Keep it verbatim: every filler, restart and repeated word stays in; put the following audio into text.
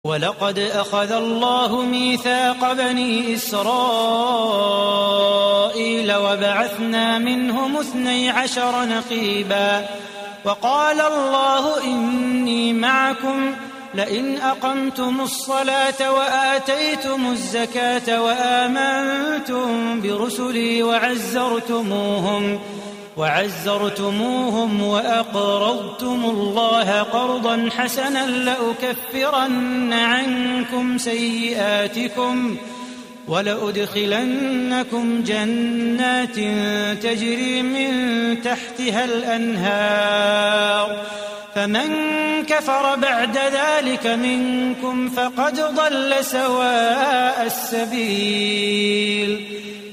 ولقد أخذ الله ميثاق بني إسرائيل وبعثنا منهم اثني عشر نقيبا وقال الله إني معكم لئن أقمتم الصلاة وآتيتم الزكاة وآمنتم برسلي وعزرتموهم وعزرتموهم وأقرضتم الله قرضا حسنا لأكفرن عنكم سيئاتكم ولأدخلنكم جنات تجري من تحتها الأنهار فمن كفر بعد ذلك منكم فقد ضل سواء السبيل